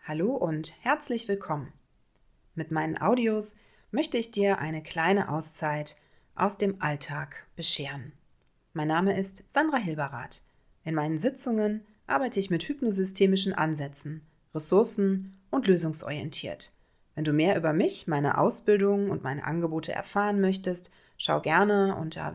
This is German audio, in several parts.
Hallo und herzlich willkommen. Mit meinen Audios möchte ich dir eine kleine Auszeit aus dem Alltag bescheren. Mein Name ist Sandra Hilberath. In meinen Sitzungen arbeite ich mit hypnosystemischen Ansätzen, ressourcen- und lösungsorientiert. Wenn du mehr über mich, meine Ausbildung und meine Angebote erfahren möchtest, schau gerne unter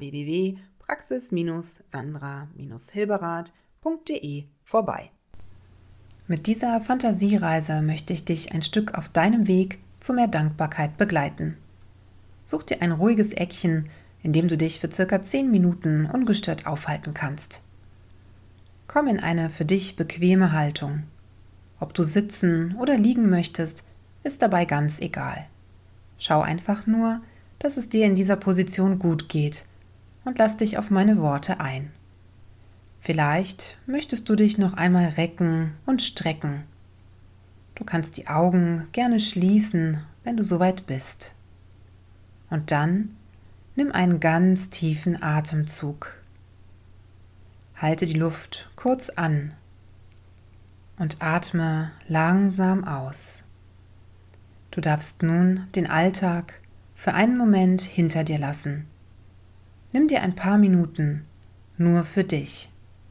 www.praxis-sandra-hilberath.de vorbei. Mit dieser Fantasiereise möchte ich dich ein Stück auf deinem Weg zu mehr Dankbarkeit begleiten. Such dir ein ruhiges Eckchen, in dem du dich für circa 10 Minuten ungestört aufhalten kannst. Komm in eine für dich bequeme Haltung. Ob du sitzen oder liegen möchtest, ist dabei ganz egal. Schau einfach nur, dass es dir in dieser Position gut geht und lass dich auf meine Worte ein. Vielleicht möchtest du dich noch einmal recken und strecken. Du kannst die Augen gerne schließen, wenn du soweit bist. Und dann nimm einen ganz tiefen Atemzug. Halte die Luft kurz an und atme langsam aus. Du darfst nun den Alltag für einen Moment hinter dir lassen. Nimm dir ein paar Minuten nur für dich.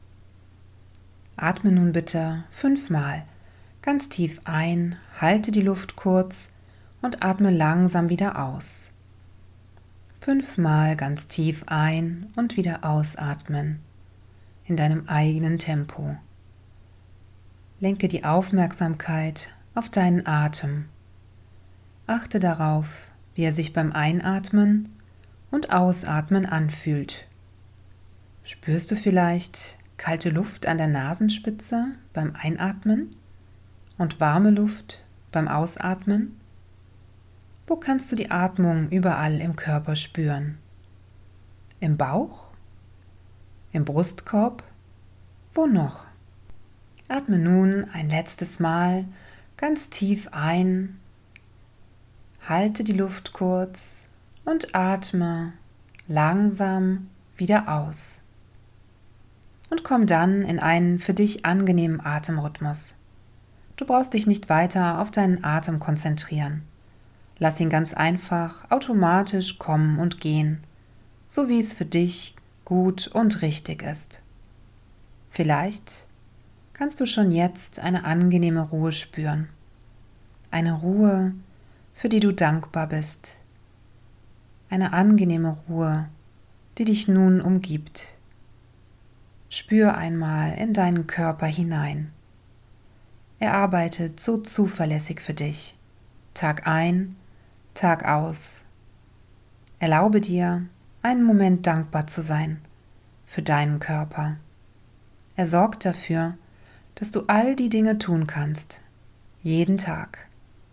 Atme nun bitte 5-mal ganz tief ein, halte die Luft kurz und atme langsam wieder aus. 5-mal ganz tief ein und wieder ausatmen, in deinem eigenen Tempo. Lenke die Aufmerksamkeit auf deinen Atem. Achte darauf, wie er sich beim Einatmen und Ausatmen anfühlt. Spürst du vielleicht kalte Luft an der Nasenspitze beim Einatmen und warme Luft beim Ausatmen? Wo kannst du die Atmung überall im Körper spüren? Im Bauch? Im Brustkorb? Wo noch? Atme nun ein letztes Mal ganz tief ein, halte die Luft kurz und atme langsam wieder aus. Und komm dann in einen für dich angenehmen Atemrhythmus. Du brauchst dich nicht weiter auf deinen Atem konzentrieren. Lass ihn ganz einfach automatisch kommen und gehen, so wie es für dich gut und richtig ist. Vielleicht kannst du schon jetzt eine angenehme Ruhe spüren. Eine Ruhe, für die du dankbar bist. Eine angenehme Ruhe, die dich nun umgibt. Spür einmal in deinen Körper hinein. Er arbeitet so zuverlässig für dich, Tag ein, Tag aus. Erlaube dir, einen Moment dankbar zu sein für deinen Körper. Er sorgt dafür, dass du all die Dinge tun kannst, jeden Tag.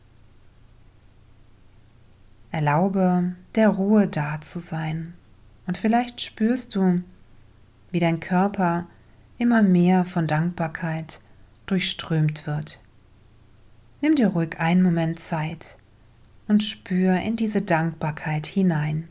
Erlaube, der Ruhe da zu sein und vielleicht spürst du, wie dein Körper immer mehr von Dankbarkeit durchströmt wird. Nimm dir ruhig einen Moment Zeit und spür in diese Dankbarkeit hinein.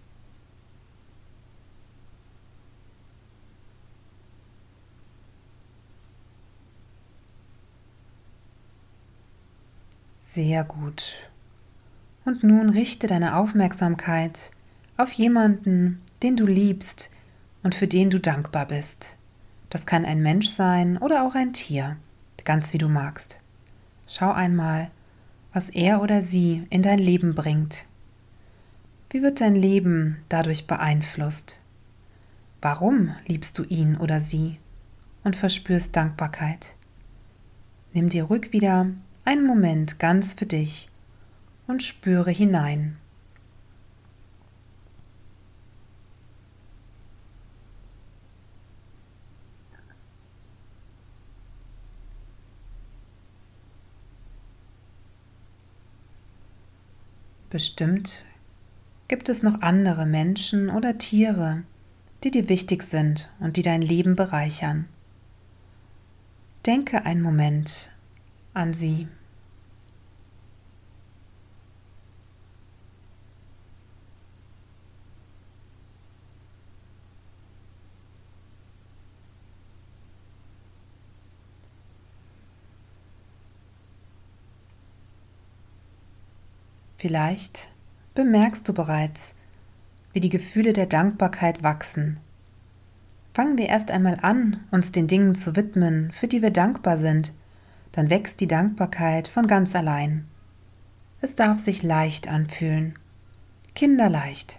Sehr gut. Und nun richte deine Aufmerksamkeit auf jemanden, den du liebst und für den du dankbar bist. Das kann ein Mensch sein oder auch ein Tier, ganz wie du magst. Schau einmal, was er oder sie in dein Leben bringt. Wie wird dein Leben dadurch beeinflusst? Warum liebst du ihn oder sie und verspürst Dankbarkeit? Nimm dir ruhig wieder einen Moment ganz für dich und spüre hinein. Bestimmt gibt es noch andere Menschen oder Tiere, die dir wichtig sind und die dein Leben bereichern. Denke einen Moment an sie. Vielleicht bemerkst du bereits, wie die Gefühle der Dankbarkeit wachsen. Fangen wir erst einmal an, uns den Dingen zu widmen, für die wir dankbar sind, dann wächst die Dankbarkeit von ganz allein. Es darf sich leicht anfühlen, kinderleicht.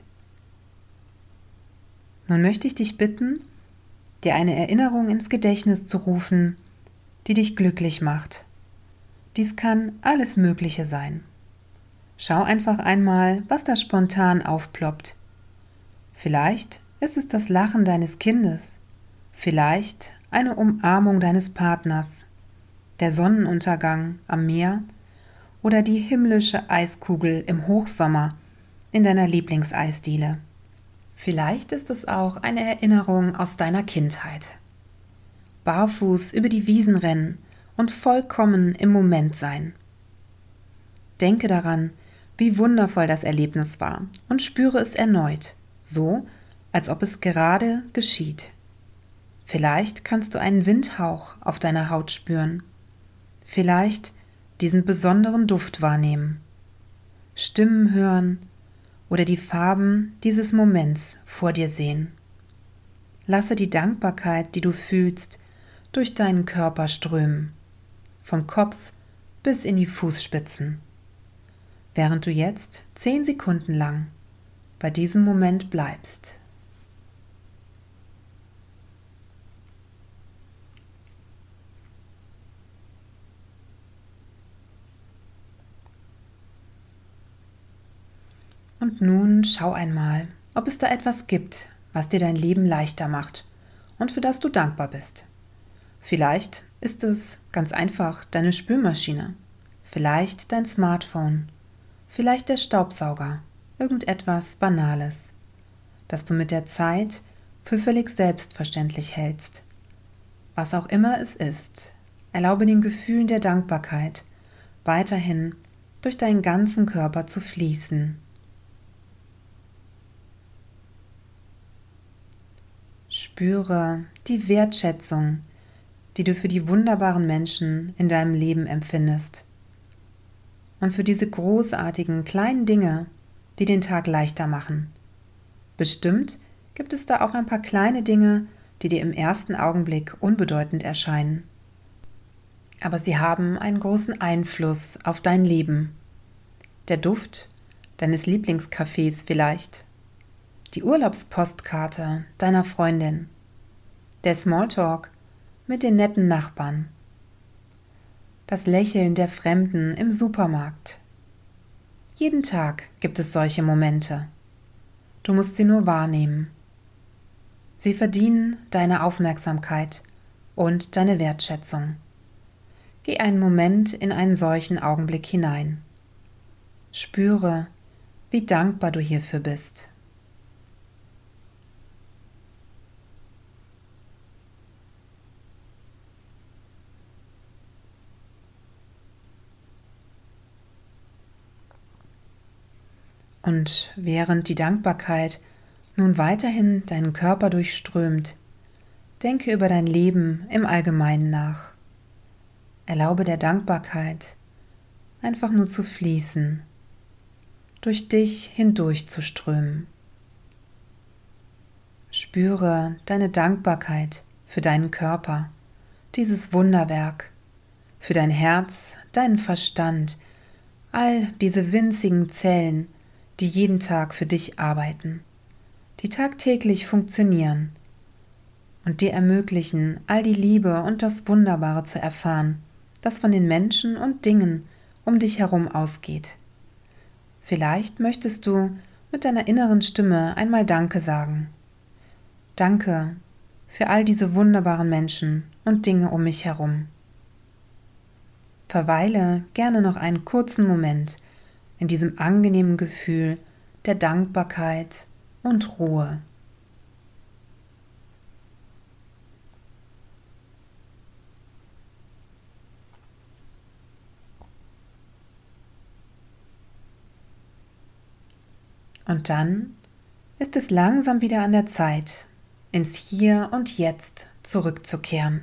Nun möchte ich dich bitten, dir eine Erinnerung ins Gedächtnis zu rufen, die dich glücklich macht. Dies kann alles Mögliche sein. Schau einfach einmal, was da spontan aufploppt. Vielleicht ist es das Lachen deines Kindes, vielleicht eine Umarmung deines Partners, der Sonnenuntergang am Meer oder die himmlische Eiskugel im Hochsommer in deiner Lieblingseisdiele. Vielleicht ist es auch eine Erinnerung aus deiner Kindheit. Barfuß über die Wiesen rennen und vollkommen im Moment sein. Denke daran, wie wundervoll das Erlebnis war und spüre es erneut, so als ob es gerade geschieht. Vielleicht kannst du einen Windhauch auf deiner Haut spüren. Vielleicht diesen besonderen Duft wahrnehmen. Stimmen hören oder die Farben dieses Moments vor dir sehen. Lasse die Dankbarkeit, die du fühlst, durch deinen Körper strömen, vom Kopf bis in die Fußspitzen, während du jetzt 10 Sekunden lang bei diesem Moment bleibst. Und nun schau einmal, ob es da etwas gibt, was dir dein Leben leichter macht und für das du dankbar bist. Vielleicht ist es ganz einfach deine Spülmaschine, vielleicht dein Smartphone, vielleicht der Staubsauger, irgendetwas Banales, das du mit der Zeit für völlig selbstverständlich hältst. Was auch immer es ist, erlaube den Gefühlen der Dankbarkeit weiterhin durch deinen ganzen Körper zu fließen. Spüre die Wertschätzung, die du für die wunderbaren Menschen in deinem Leben empfindest und für diese großartigen kleinen Dinge, die den Tag leichter machen. Bestimmt gibt es da auch ein paar kleine Dinge, die dir im ersten Augenblick unbedeutend erscheinen. Aber sie haben einen großen Einfluss auf dein Leben. Der Duft deines Lieblingscafés vielleicht, die Urlaubspostkarte deiner Freundin, der Smalltalk mit den netten Nachbarn, das Lächeln der Fremden im Supermarkt. Jeden Tag gibt es solche Momente. Du musst sie nur wahrnehmen. Sie verdienen deine Aufmerksamkeit und deine Wertschätzung. Geh einen Moment in einen solchen Augenblick hinein. Spüre, wie dankbar du hierfür bist. Und während die Dankbarkeit nun weiterhin deinen Körper durchströmt, denke über dein Leben im Allgemeinen nach. Erlaube der Dankbarkeit, einfach nur zu fließen, durch dich hindurch zu strömen. Spüre deine Dankbarkeit für deinen Körper, dieses Wunderwerk, für dein Herz, deinen Verstand, all diese winzigen Zellen, die jeden Tag für dich arbeiten, die tagtäglich funktionieren und dir ermöglichen, all die Liebe und das Wunderbare zu erfahren, das von den Menschen und Dingen um dich herum ausgeht. Vielleicht möchtest du mit deiner inneren Stimme einmal Danke sagen. Danke für all diese wunderbaren Menschen und Dinge um mich herum. Verweile gerne noch einen kurzen Moment in diesem angenehmen Gefühl der Dankbarkeit und Ruhe. Und dann ist es langsam wieder an der Zeit, ins Hier und Jetzt zurückzukehren.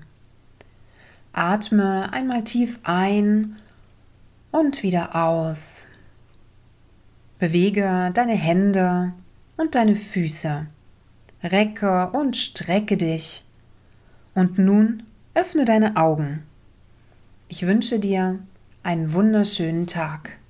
Atme einmal tief ein und wieder aus. Bewege deine Hände und deine Füße. Recke und strecke dich. Und nun öffne deine Augen. Ich wünsche dir einen wunderschönen Tag.